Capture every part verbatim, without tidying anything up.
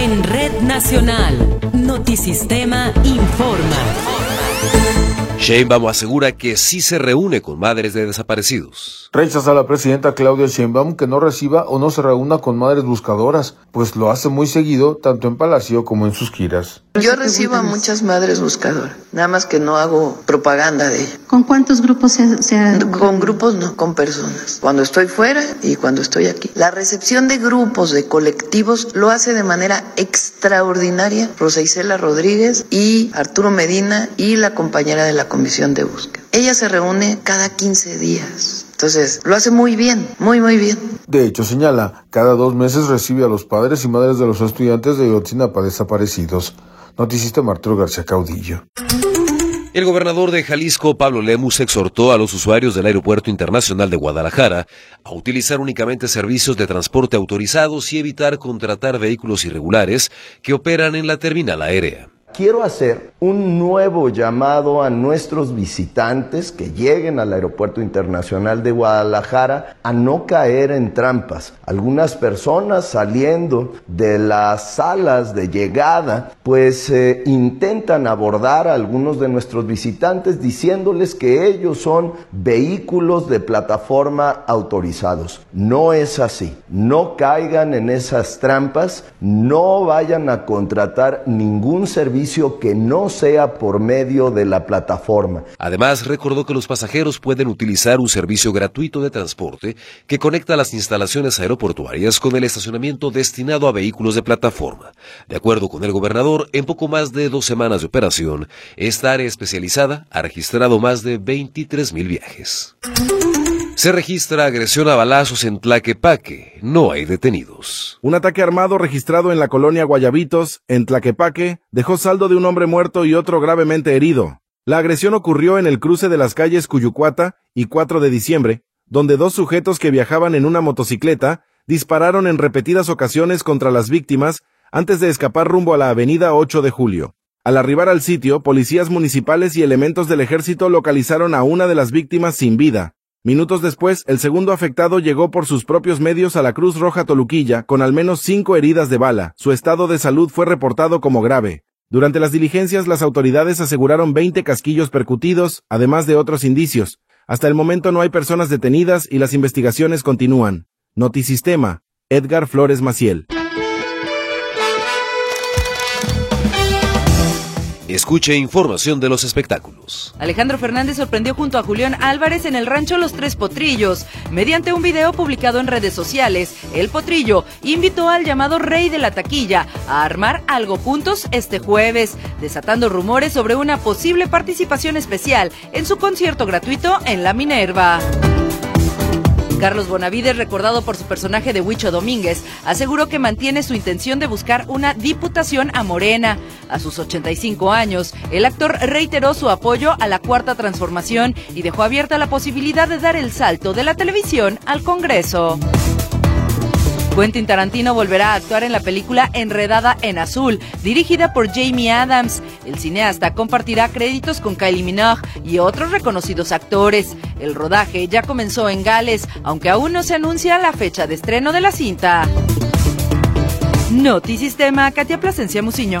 En Red Nacional, Notisistema informa. Sheinbaum asegura que sí se reúne con madres de desaparecidos. Rechaza a la presidenta Claudia Sheinbaum que no reciba o no se reúna con madres buscadoras, pues lo hace muy seguido, tanto en Palacio como en sus giras. Yo recibo a muchas madres buscadoras, nada más que no hago propaganda de ella. ¿Con cuántos grupos se, se ha...? Con grupos no, con personas. Cuando estoy fuera y cuando estoy aquí. La recepción de grupos, de colectivos, lo hace de manera extraordinaria Rosa Isela Rodríguez y Arturo Medina y la compañera de la Comisión de Búsqueda. Ella se reúne cada quince días. Entonces, lo hace muy bien, muy, muy bien. De hecho, señala, cada dos meses recibe a los padres y madres de los estudiantes de Ayotzinapa desaparecidos. Notisistema Arturo García Caudillo. El gobernador de Jalisco, Pablo Lemus, exhortó a los usuarios del Aeropuerto Internacional de Guadalajara a utilizar únicamente servicios de transporte autorizados y evitar contratar vehículos irregulares que operan en la terminal aérea. Quiero hacer un nuevo llamado a nuestros visitantes que lleguen al Aeropuerto Internacional de Guadalajara a no caer en trampas. Algunas personas saliendo de las salas de llegada pues eh, intentan abordar a algunos de nuestros visitantes diciéndoles que ellos son vehículos de plataforma autorizados. No es así. No caigan en esas trampas, no vayan a contratar ningún servicio que no sea por medio de la plataforma. Además, recordó que los pasajeros pueden utilizar un servicio gratuito de transporte que conecta las instalaciones aeroportuarias con el estacionamiento destinado a vehículos de plataforma. De acuerdo con el gobernador, en poco más de dos semanas de operación, esta área especializada ha registrado más de veintitrés mil viajes. Se registra agresión a balazos en Tlaquepaque. No hay detenidos. Un ataque armado registrado en la colonia Guayabitos, en Tlaquepaque, dejó saldo de un hombre muerto y otro gravemente herido. La agresión ocurrió en el cruce de las calles Cuyucuata y cuatro de diciembre, donde dos sujetos que viajaban en una motocicleta dispararon en repetidas ocasiones contra las víctimas antes de escapar rumbo a la avenida ocho de julio. Al arribar al sitio, policías municipales y elementos del ejército localizaron a una de las víctimas sin vida. Minutos después, el segundo afectado llegó por sus propios medios a la Cruz Roja Toluquilla con al menos cinco heridas de bala. Su estado de salud fue reportado como grave. Durante las diligencias, las autoridades aseguraron veinte casquillos percutidos, además de otros indicios. Hasta el momento no hay personas detenidas y las investigaciones continúan. Notisistema, Edgar Flores Maciel. Escuche información de los espectáculos. Alejandro Fernández sorprendió junto a Julián Álvarez en el rancho Los Tres Potrillos. Mediante un video publicado en redes sociales, El Potrillo invitó al llamado Rey de la Taquilla a armar algo juntos este jueves, desatando rumores sobre una posible participación especial en su concierto gratuito en La Minerva. Carlos Bonavides, recordado por su personaje de Huicho Domínguez, aseguró que mantiene su intención de buscar una diputación a Morena. A sus ochenta y cinco años, el actor reiteró su apoyo a la Cuarta Transformación y dejó abierta la posibilidad de dar el salto de la televisión al Congreso. Quentin Tarantino volverá a actuar en la película Enredada en Azul, dirigida por Jamie Adams. El cineasta compartirá créditos con Kylie Minogue y otros reconocidos actores. El rodaje ya comenzó en Gales, aunque aún no se anuncia la fecha de estreno de la cinta. Notisistema, Katia Plasencia Muciño.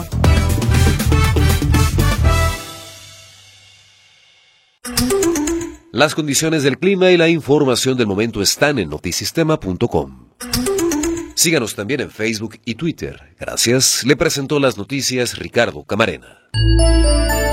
Las condiciones del clima y la información del momento están en notisistema punto com. Síganos también en Facebook y Twitter. Gracias. Le presentó las noticias Ricardo Camarena.